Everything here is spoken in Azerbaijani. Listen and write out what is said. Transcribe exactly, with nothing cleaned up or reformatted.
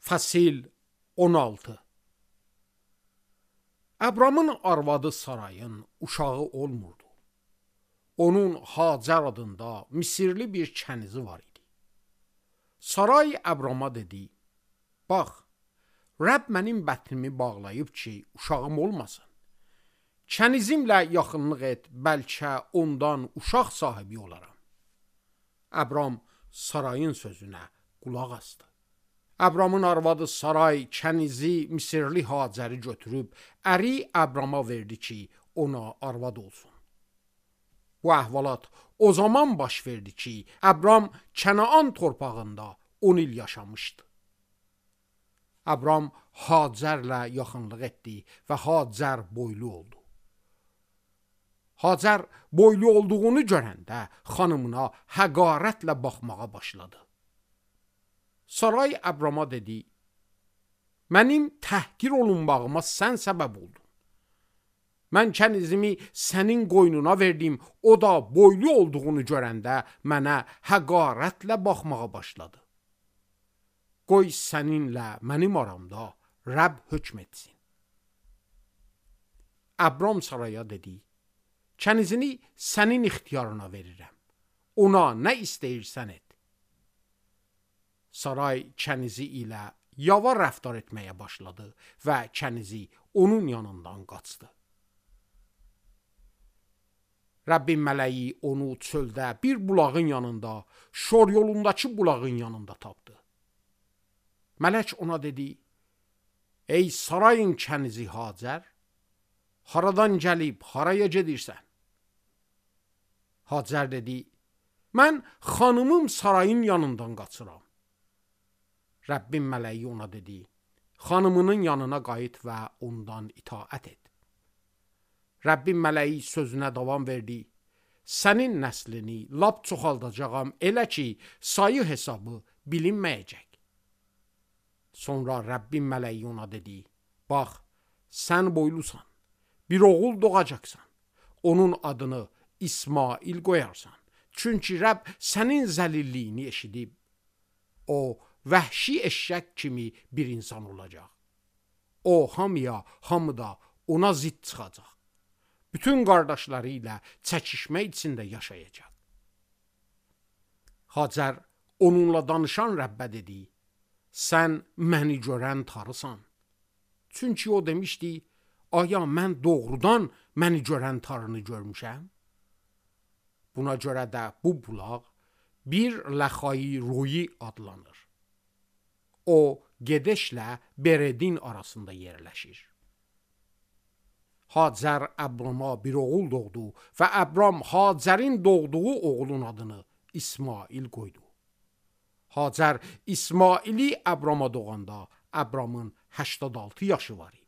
Fəsil on altı. Əbramın arvadı Sarayın uşağı olmurdu. Onun Hacər adında Misirli bir kənizi var idi. Saray Əbrama dedi, bax, Rəbb mənim bətnimi bağlayıb ki, uşağım olmasın. Kənizimlə yaxınlıq et, bəlkə ondan uşaq sahibi olaram. Əbram Sarayın sözünə qulaq asdı. Əbramın arvadı Saray kənizi Misirli Hacəri götürüb, əri Əbrama verdi ki, ona arvad olsun. Bu əhvalat o zaman baş verdi ki, Əbram Kənaan torpağında on il yaşamışdı. Əbram Hacərlə yaxınlıq etdi və Hacər boylu oldu. Hacər boylu olduğunu görəndə xanımına həqarətlə baxmağa başladı. Saray Əbrama dedi, mənim təhqir olunmağıma sən səbəb oldun. Mən kənizimi sənin qoynuna verdim, o da boylu olduğunu görəndə mənə həqarətlə baxmağa başladı. Qoy səninlə mənim aramda Rəbb hökm etsin. Əbram Saraya dedi, kənizini sənin ixtiyarına verirəm. Ona nə istəyirsən et. Saray kənizi ilə yava rəftar etməyə başladı və kənizi onun yanından qaçdı. Rəbbin mələyi onu çöldə bir bulağın yanında, şor yolundakı bulağın yanında tapdı. Mələk ona dedi, ey Sarayın kənizi Hacər, haradan gəlib, haraya gedirsən? Hacər dedi, mən xanımım Sarayın yanından qaçıram. Rəbbin mələyi ona dedi, xanımının yanına qayıt və ondan itaət et. Rəbbin mələyi sözünə davam verdi, sənin nəslini lap çoxaldacağam, elə ki, sayı hesabı bilinməyəcək. Sonra Rəbbin mələyi ona dedi, bax, sən boylusan, bir oğul doğacaqsan, onun adını İsmail qoyarsan. Çünki Rəbb sənin zəlilliyini eşidib, o, vəhşi eşşək kimi bir insan olacaq. O, hamıya, hamıda ona zid çıxacaq. Bütün qardaşları ilə çəkişmə içində yaşayacaq. Hacər onunla danışan Rəbbə dedi, sən məni görən tarısan. Çünki o demişdi, aya mən doğrudan məni görən tarını görmüşəm? Buna görə də bu bulaq bir Ləxai Royi adlanır. O, Gedəşlə Beredin arasında yerləşir. Hacər Əbrama bir oğul doğdu və Əbram Hacərin doğduğu oğlun adını İsmail qoydu. Hacər İsmaili Əbrama doğanda Əbramın səksən altı yaşı var idi.